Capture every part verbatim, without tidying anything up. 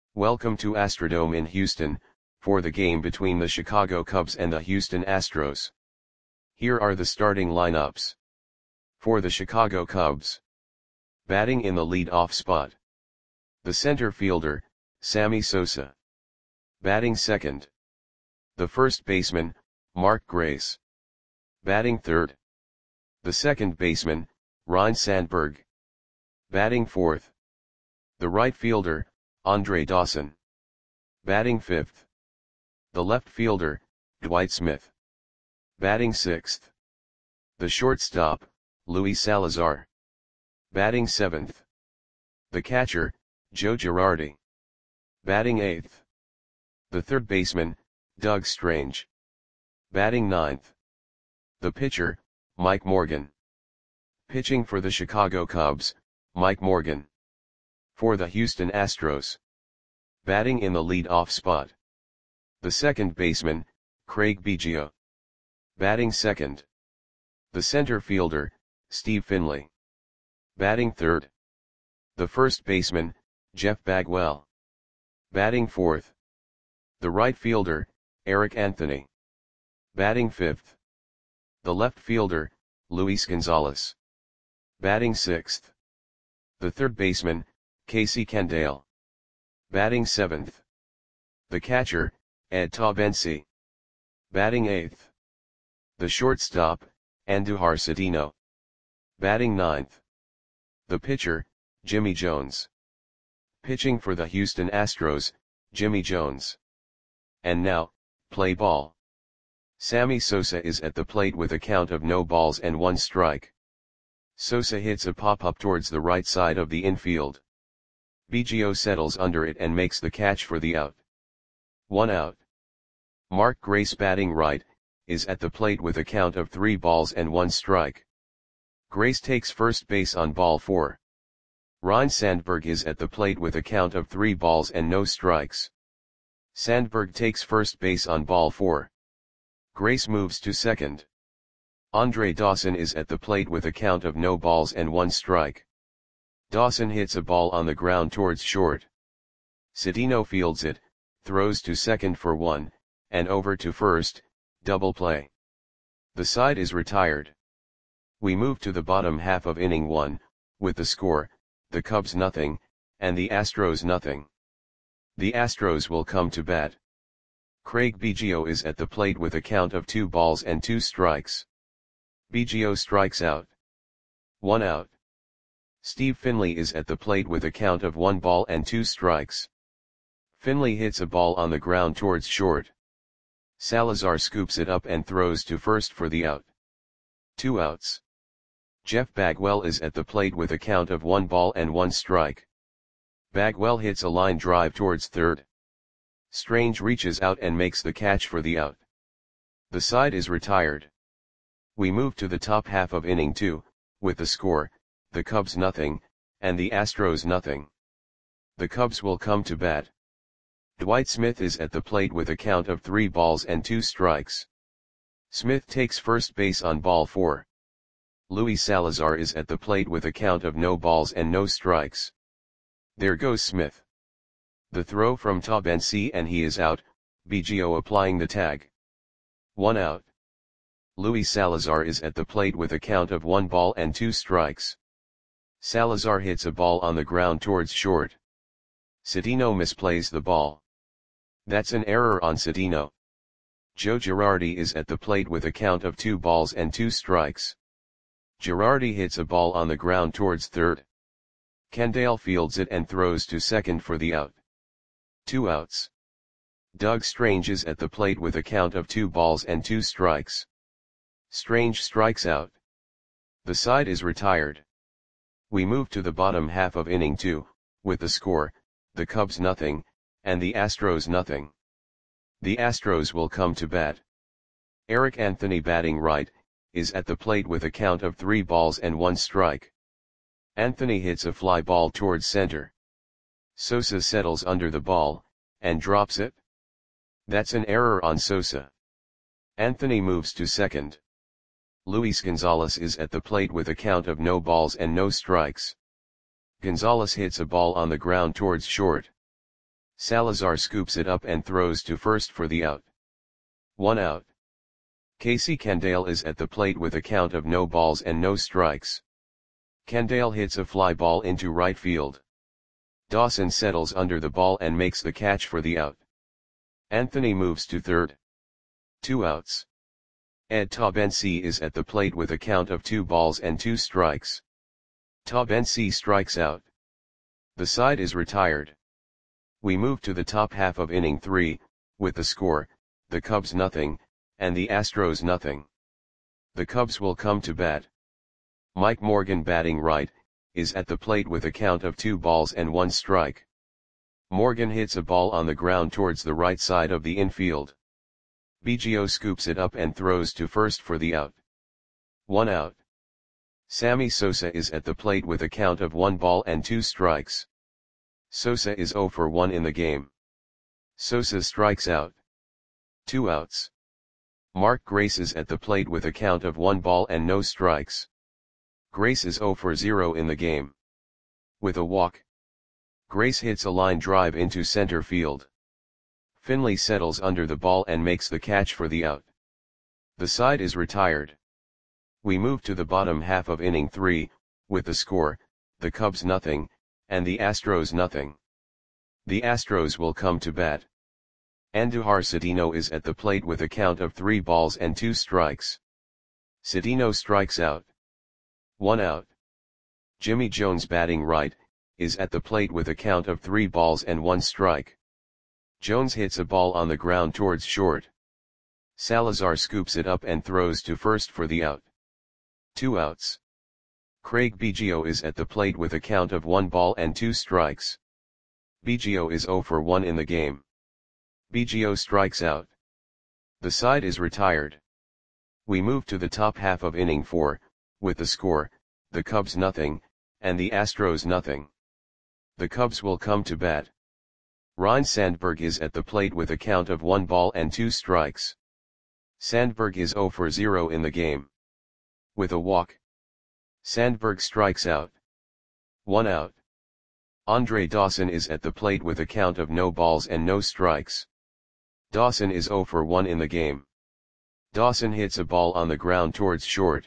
Welcome to Astrodome in Houston, for the game between the Chicago Cubs and the Houston Astros. Here are the starting lineups. For the Chicago Cubs. Batting in the lead-off spot. The center fielder, Sammy Sosa. Batting second. The first baseman, Mark Grace. Batting third. The second baseman, Ryne Sandberg. Batting fourth. The right fielder, Andre Dawson. Batting fifth. The left fielder, Dwight Smith. Batting sixth. The shortstop, Luis Salazar. Batting seventh. The catcher, Joe Girardi. Batting eighth. The third baseman, Doug Strange. Batting ninth. The pitcher, Mike Morgan. Pitching for the Chicago Cubs, Mike Morgan. For the Houston Astros. Batting in the lead-off spot. The second baseman, Craig Biggio. Batting second. The center fielder, Steve Finley. Batting third. The first baseman, Jeff Bagwell. Batting fourth. The right fielder, Eric Anthony. Batting fifth. The left fielder, Luis Gonzalez. Batting sixth. The third baseman, Casey Candaele. Batting seventh. The catcher, Ed Taubensee. Batting eighth. The shortstop, Andujar Cedeno. Batting ninth. The pitcher, Jimmy Jones. Pitching for the Houston Astros, Jimmy Jones. And now, play ball. Sammy Sosa is at the plate with a count of no balls and one strike. Sosa hits a pop-up towards the right side of the infield. Biggio settles under it and makes the catch for the out. One out. Mark Grace, batting right, is at the plate with a count of three balls and one strike. Grace takes first base on ball four. Ryne Sandberg is at the plate with a count of three balls and no strikes. Sandberg takes first base on ball four. Grace moves to second. Andre Dawson is at the plate with a count of no balls and one strike. Dawson hits a ball on the ground towards short. Cedeno fields it, throws to second for one, and over to first, double play. The side is retired. We move to the bottom half of inning one, with the score, the Cubs nothing, and the Astros nothing. The Astros will come to bat. Craig Biggio is at the plate with a count of two balls and two strikes. Biggio strikes out. One out. Steve Finley is at the plate with a count of one ball and two strikes. Finley hits a ball on the ground towards short. Salazar scoops it up and throws to first for the out. Two outs. Jeff Bagwell is at the plate with a count of one ball and one strike. Bagwell hits a line drive towards third. Strange reaches out and makes the catch for the out. The side is retired. We move to the top half of inning two, with the score, the Cubs nothing, and the Astros nothing. The Cubs will come to bat. Dwight Smith is at the plate with a count of three balls and two strikes. Smith takes first base on ball four. Luis Salazar is at the plate with a count of no balls and no strikes. There goes Smith. The throw from Taubensee and he is out, Biggio applying the tag. One out. Luis Salazar is at the plate with a count of one ball and two strikes. Salazar hits a ball on the ground towards short. Cedeno misplays the ball. That's an error on Cedeno. Joe Girardi is at the plate with a count of two balls and two strikes. Girardi hits a ball on the ground towards third. Candaele fields it and throws to second for the out. Two outs. Doug Strange is at the plate with a count of two balls and two strikes. Strange strikes out. The side is retired. We move to the bottom half of inning two, with the score, the Cubs nothing, and the Astros nothing. The Astros will come to bat. Eric Anthony, batting right, is at the plate with a count of three balls and one strike. Anthony hits a fly ball towards center. Sosa settles under the ball, and drops it. That's an error on Sosa. Anthony moves to second. Luis Gonzalez is at the plate with a count of no balls and no strikes. Gonzalez hits a ball on the ground towards short. Salazar scoops it up and throws to first for the out. One out. Casey Candale is at the plate with a count of no balls and no strikes. Candale hits a fly ball into right field. Dawson settles under the ball and makes the catch for the out. Anthony moves to third. Two outs. Ed Taubensee is at the plate with a count of two balls and two strikes. Taubensee strikes out. The side is retired. We move to the top half of inning three, with the score, the Cubs nothing, and the Astros nothing. The Cubs will come to bat. Mike Morgan, batting right, is at the plate with a count of two balls and one strike. Morgan hits a ball on the ground towards the right side of the infield. Biggio scoops it up and throws to first for the out. One out. Sammy Sosa is at the plate with a count of one ball and two strikes. Sosa is zero for one in the game. Sosa strikes out. Two outs. Mark Grace is at the plate with a count of one ball and no strikes. Grace is zero for zero in the game. With a walk, Grace hits a line drive into center field. Finley settles under the ball and makes the catch for the out. The side is retired. We move to the bottom half of inning three, with the score, the Cubs nothing, and the Astros nothing. The Astros will come to bat. Andujar Cedeno is at the plate with a count of three balls and two strikes. Cedeno strikes out. One out. Jimmy Jones, batting right, is at the plate with a count of three balls and one strike. Jones hits a ball on the ground towards short. Salazar scoops it up and throws to first for the out. Two outs. Craig Biggio is at the plate with a count of one ball and two strikes. Biggio is zero for one in the game. Biggio strikes out. The side is retired. We move to the top half of inning four, with the score, the Cubs nothing, and the Astros nothing. The Cubs will come to bat. Ryne Sandberg is at the plate with a count of one ball and two strikes. Sandberg is zero for zero in the game. With a walk, Sandberg strikes out. One out. Andre Dawson is at the plate with a count of no balls and no strikes. Dawson is zero for one in the game. Dawson hits a ball on the ground towards short.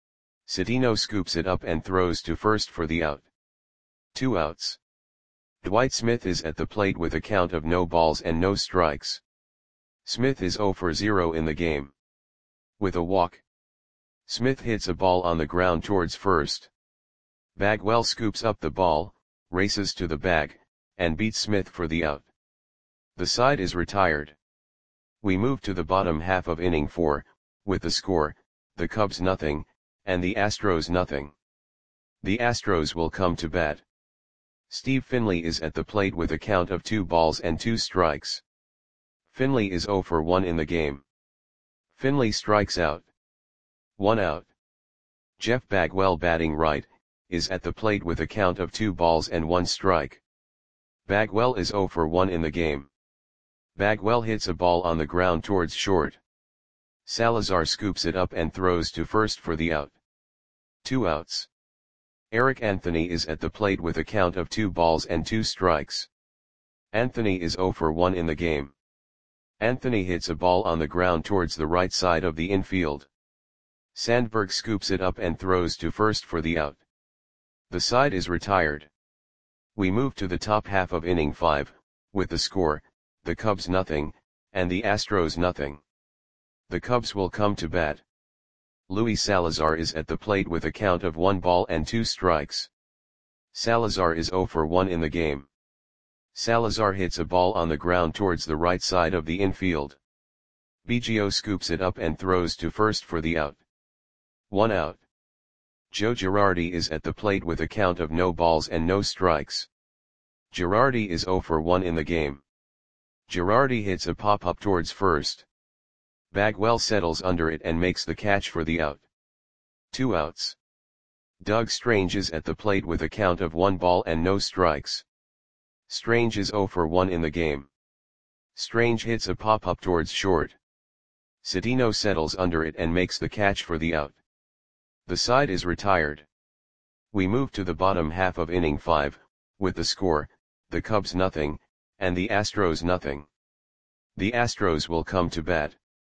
Cedeno scoops it up and throws to first for the out. Two outs. Dwight Smith is at the plate with a count of no balls and no strikes. Smith is zero for zero in the game. With a walk, Smith hits a ball on the ground towards first. Bagwell scoops up the ball, races to the bag, and beats Smith for the out. The side is retired. We move to the bottom half of inning four, with the score, the Cubs nothing, and the Astros nothing. The Astros will come to bat. Steve Finley is at the plate with a count of two balls and two strikes. Finley is zero for one in the game. Finley strikes out. One out. Jeff Bagwell, batting right, is at the plate with a count of two balls and one strike. Bagwell is zero for one in the game. Bagwell hits a ball on the ground towards short. Salazar scoops it up and throws to first for the out. Two outs. Eric Anthony is at the plate with a count of two balls and two strikes. Anthony is zero for one in the game. Anthony hits a ball on the ground towards the right side of the infield. Sandberg scoops it up and throws to first for the out. The side is retired. We move to the top half of inning five, with the score, the Cubs nothing, and the Astros nothing. The Cubs will come to bat. Luis Salazar is at the plate with a count of one ball and two strikes. Salazar is zero for one in the game. Salazar hits a ball on the ground towards the right side of the infield. Biggio scoops it up and throws to first for the out. One out. Joe Girardi is at the plate with a count of no balls and no strikes. Girardi is zero for one in the game. Girardi hits a pop-up towards first. Bagwell settles under it and makes the catch for the out. Two outs. Doug Strange is at the plate with a count of one ball and no strikes. Strange is zero for one in the game. Strange hits a pop-up towards short. Cedeno settles under it and makes the catch for the out. The side is retired. We move to the bottom half of inning five, with the score, the Cubs nothing, and the Astros nothing. The Astros will come to bat.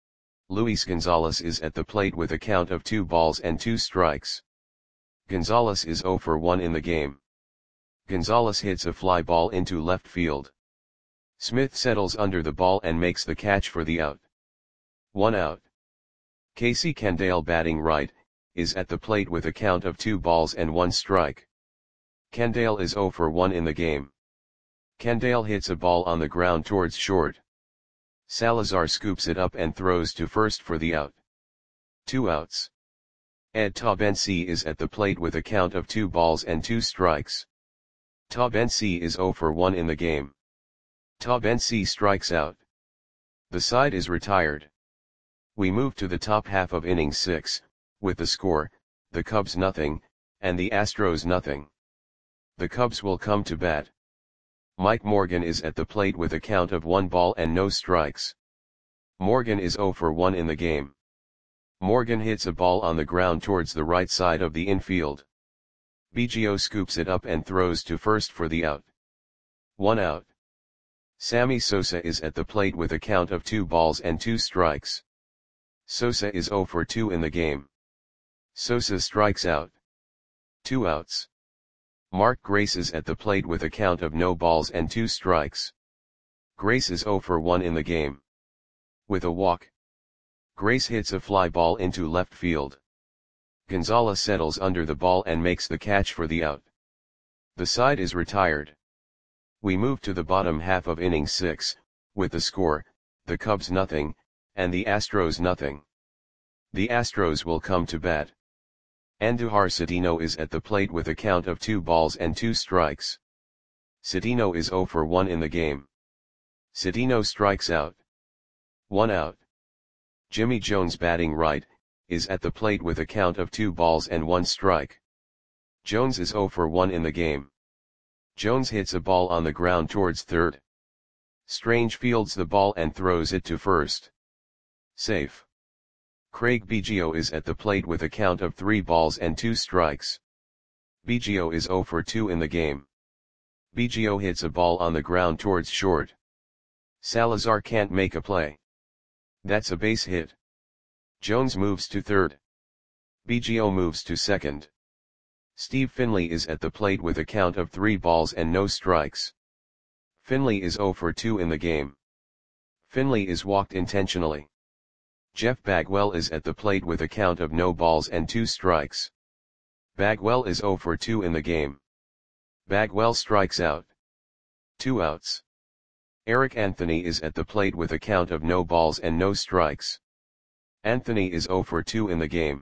Luis Gonzalez is at the plate with a count of two balls and two strikes. Gonzalez is zero for one in the game. Gonzalez hits a fly ball into left field. Smith settles under the ball and makes the catch for the out. One out. Casey Candaele, batting right, is at the plate with a count of two balls and one strike. Candaele is zero for one in the game. Candaele hits a ball on the ground towards short. Salazar scoops it up and throws to first for the out. Two outs. Ed Taubensee is at the plate with a count of two balls and two strikes. Taubensee is zero for one in the game. Taubensee strikes out. The side is retired. We move to the top half of inning six, with the score, the Cubs nothing, and the Astros nothing. The Cubs will come to bat. Mike Morgan is at the plate with a count of one ball and no strikes. Morgan is zero for one in the game. Morgan hits a ball on the ground towards the right side of the infield. Biggio scoops it up and throws to first for the out. One out. Sammy Sosa is at the plate with a count of two balls and two strikes. Sosa is zero for two in the game. Sosa strikes out. Two outs. Mark Grace is at the plate with a count of no balls and two strikes. Grace is zero for one in the game. With a walk, Grace hits a fly ball into left field. Gonzalez settles under the ball and makes the catch for the out. The side is retired. We move to the bottom half of inning six, with the score, the Cubs nothing, and the Astros nothing. The Astros will come to bat. Andujar Cedeno is at the plate with a count of two balls and two strikes. Cedeno is zero for one in the game. Cedeno strikes out. One out. Jimmy Jones, batting right, is at the plate with a count of two balls and one strike. Jones is zero for one in the game. Jones hits a ball on the ground towards third. Strange fields the ball and throws it to first. Safe. Craig Biggio is at the plate with a count of three balls and two strikes. Biggio is zero for two in the game. Biggio hits a ball on the ground towards short. Salazar can't make a play. That's a base hit. Jones moves to third. Biggio moves to second. Steve Finley is at the plate with a count of three balls and no strikes. Finley is zero for two in the game. Finley is walked intentionally. Jeff Bagwell is at the plate with a count of no balls and two strikes. Bagwell is zero for two in the game. Bagwell strikes out. Two outs. Eric Anthony is at the plate with a count of no balls and no strikes. Anthony is zero for two in the game.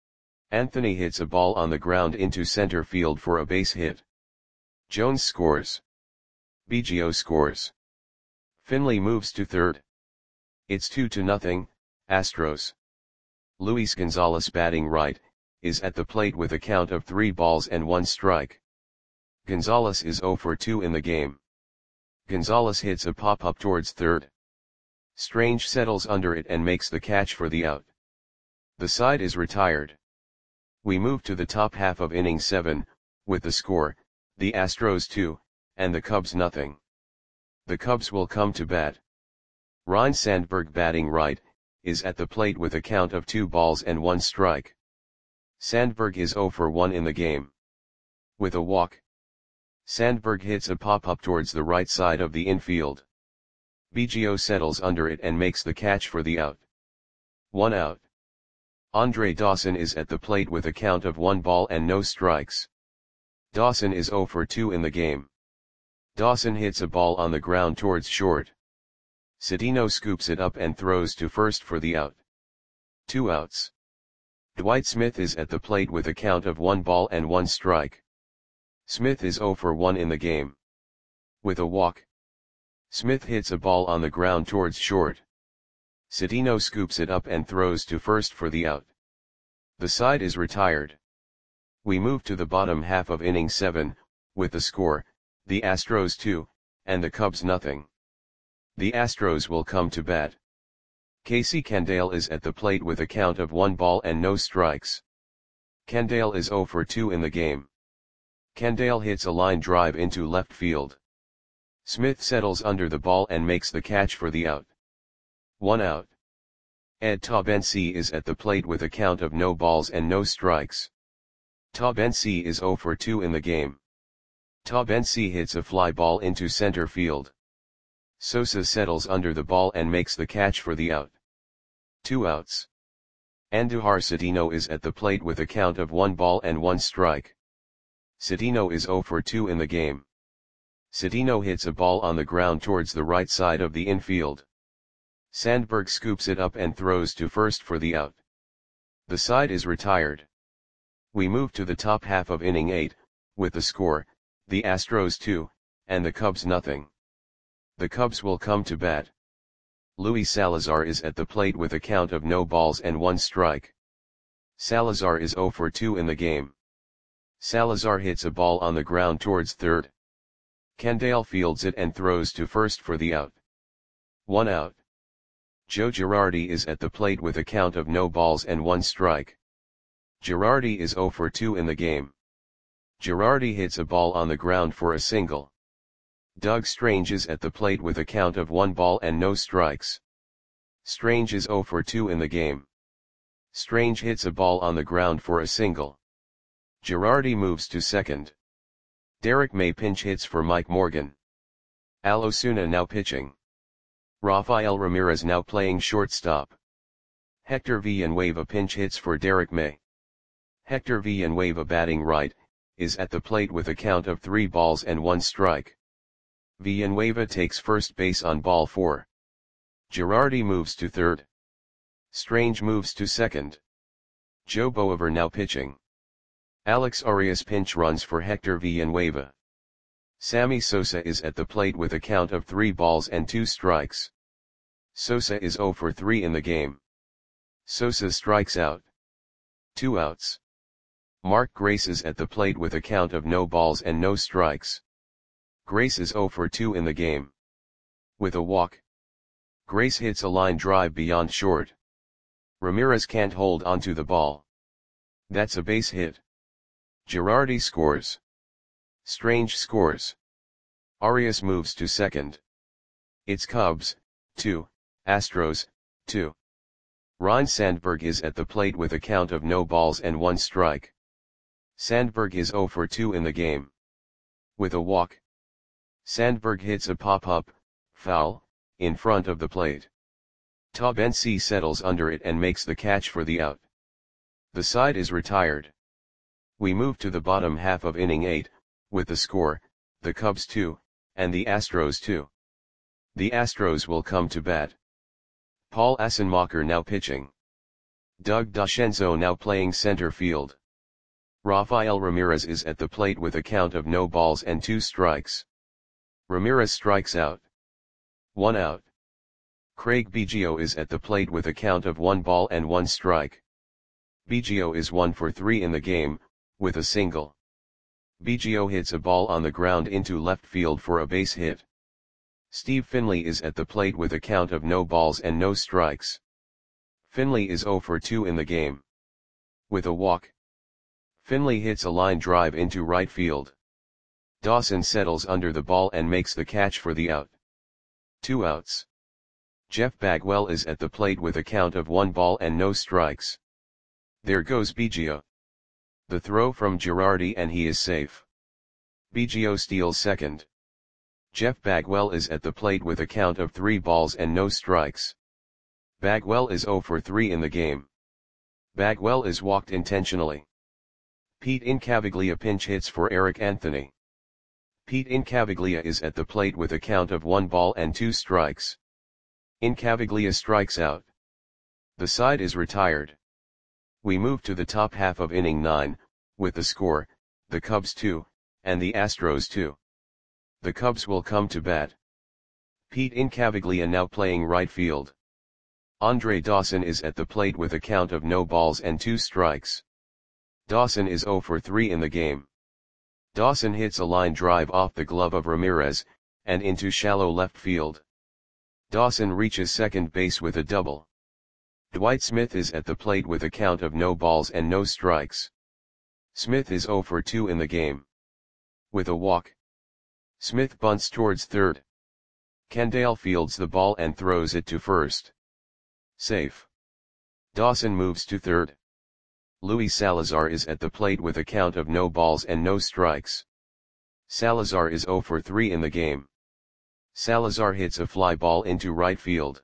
Anthony hits a ball on the ground into center field for a base hit. Jones scores. Biggio scores. Finley moves to third. It's two to nothing, Astros. Luis Gonzalez, batting right, is at the plate with a count of three balls and one strike. Gonzalez is zero for two in the game. Gonzalez hits a pop-up towards third. Strange settles under it and makes the catch for the out. The side is retired. We move to the top half of inning seven, with the score, the Astros two, and the Cubs nothing. The Cubs will come to bat. Ryne Sandberg, batting right, is at the plate with a count of two balls and one strike. Sandberg is zero for one in the game. With a walk, Sandberg hits a pop-up towards the right side of the infield. Biggio settles under it and makes the catch for the out. One out. Andre Dawson is at the plate with a count of one ball and no strikes. Dawson is zero for two in the game. Dawson hits a ball on the ground towards short. Cedeno scoops it up and throws to first for the out. Two outs. Dwight Smith is at the plate with a count of one ball and one strike. Smith is zero for one in the game. With a walk, Smith hits a ball on the ground towards short. Cedeno scoops it up and throws to first for the out. The side is retired. We move to the bottom half of inning seven, with the score, the Astros two, and the Cubs nothing. The Astros will come to bat. Casey Candaele is at the plate with a count of one ball and no strikes. Candaele is zero for two in the game. Candaele hits a line drive into left field. Smith settles under the ball and makes the catch for the out. One out. Ed Tabensi is at the plate with a count of no balls and no strikes. Tabensi is zero for two in the game. Tabensi hits a fly ball into center field. Sosa settles under the ball and makes the catch for the out. Two outs. Andujar Citino is at the plate with a count of one ball and one strike. Citino is zero for two in the game. Citino hits a ball on the ground towards the right side of the infield. Sandberg scoops it up and throws to first for the out. The side is retired. We move to the top half of inning eight, with the score, the Astros two, and the Cubs nothing. The Cubs will come to bat. Luis Salazar is at the plate with a count of no balls and one strike. Salazar is zero for two in the game. Salazar hits a ball on the ground towards third. Kendall fields it and throws to first for the out. One out. Joe Girardi is at the plate with a count of no balls and one strike. Girardi is zero for two in the game. Girardi hits a ball on the ground for a single. Doug Strange is at the plate with a count of one ball and no strikes. Strange is zero for two in the game. Strange hits a ball on the ground for a single. Girardi moves to second. Derek May pinch hits for Mike Morgan. Al Osuna now pitching. Rafael Ramirez now playing shortstop. Hector Villanueva pinch hits for Derek May. Hector Villanueva batting right, is at the plate with a count of three balls and one strike. Villanueva takes first base on ball four. Girardi moves to third. Strange moves to second. Joe Boaver now pitching. Alex Arias pinch runs for Hector Villanueva. Sammy Sosa is at the plate with a count of three balls and two strikes. Sosa is zero for three in the game. Sosa strikes out. Two outs. Mark Grace is at the plate with a count of no balls and no strikes. Grace is zero for two in the game. With a walk. Grace hits a line drive beyond short. Ramirez can't hold onto the ball. That's a base hit. Girardi scores. Strange scores. Arias moves to second. It's Cubs, two, Astros, two. Ryne Sandberg is at the plate with a count of no balls and one strike. Sandberg is zero for two in the game. With a walk. Sandberg hits a pop-up, foul, in front of the plate. Tabensi settles under it and makes the catch for the out. The side is retired. We move to the bottom half of inning eight, with the score, the Cubs two, and the Astros two. The Astros will come to bat. Paul Assenmacher now pitching. Doug DeCenzo now playing center field. Rafael Ramirez is at the plate with a count of no balls and two strikes. Ramirez strikes out. One out. Craig Biggio is at the plate with a count of one ball and one strike. Biggio is one for three in the game, with a single. Biggio hits a ball on the ground into left field for a base hit. Steve Finley is at the plate with a count of no balls and no strikes. Finley is zero for two in the game. With a walk. Finley hits a line drive into right field. Dawson settles under the ball and makes the catch for the out. Two outs. Jeff Bagwell is at the plate with a count of one ball and no strikes. There goes Biggio. The throw from Girardi and he is safe. Biggio steals second. Jeff Bagwell is at the plate with a count of three balls and no strikes. Bagwell is zero for three in the game. Bagwell is walked intentionally. Pete Incaviglia pinch hits for Eric Anthony. Pete Incaviglia is at the plate with a count of one ball and two strikes. Incaviglia strikes out. The side is retired. We move to the top half of inning nine, with the score, the Cubs two, and the Astros two. The Cubs will come to bat. Pete Incaviglia now playing right field. Andre Dawson is at the plate with a count of no balls and two strikes. Dawson is zero for three in the game. Dawson hits a line drive off the glove of Ramirez, and into shallow left field. Dawson reaches second base with a double. Dwight Smith is at the plate with a count of no balls and no strikes. Smith is zero for two in the game. With a walk. Smith bunts towards third. Candale fields the ball and throws it to first. Safe. Dawson moves to third. Luis Salazar is at the plate with a count of no balls and no strikes. Salazar is zero for three in the game. Salazar hits a fly ball into right field.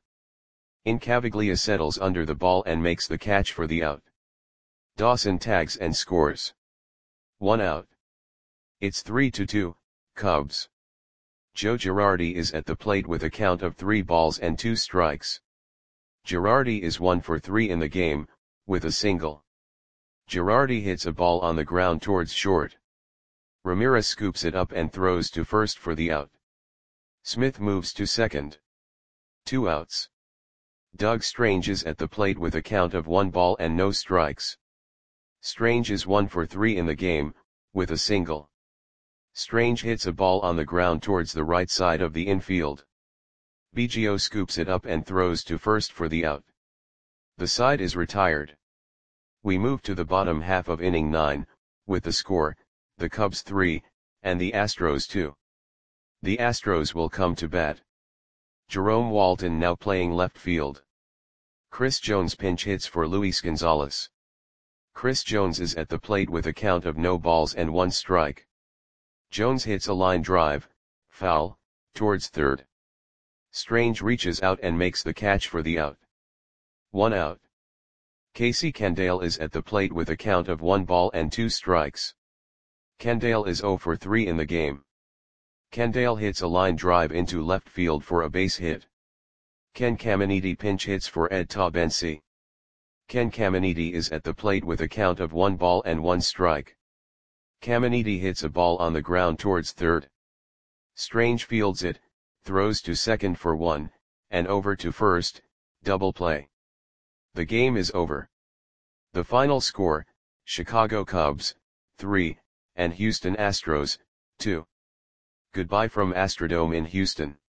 Incaviglia settles under the ball and makes the catch for the out. Dawson tags and scores. One out. It's three to two, Cubs. Joe Girardi is at the plate with a count of three balls and two strikes. Girardi is one for three in the game, with a single. Girardi hits a ball on the ground towards short. Ramirez scoops it up and throws to first for the out. Smith moves to second. Two outs. Doug Strange is at the plate with a count of one ball and no strikes. Strange is one for three in the game, with a single. Strange hits a ball on the ground towards the right side of the infield. Biggio scoops it up and throws to first for the out. The side is retired. We move to the bottom half of inning nine, with the score, the Cubs three, and the Astros two. The Astros will come to bat. Jerome Walton now playing left field. Chris Jones pinch hits for Luis Gonzalez. Chris Jones is at the plate with a count of no balls and one strike. Jones hits a line drive, foul, towards third. Strange reaches out and makes the catch for the out. One out. Casey Candale is at the plate with a count of one ball and two strikes. Candale is zero for three in the game. Candale hits a line drive into left field for a base hit. Ken Caminiti pinch hits for Ed Taubensee. Ken Caminiti is at the plate with a count of one ball and one strike. Caminiti hits a ball on the ground towards third. Strange fields it, throws to second for one, and over to first, double play. The game is over. The final score, Chicago Cubs, three, and Houston Astros, two. Goodbye from Astrodome in Houston.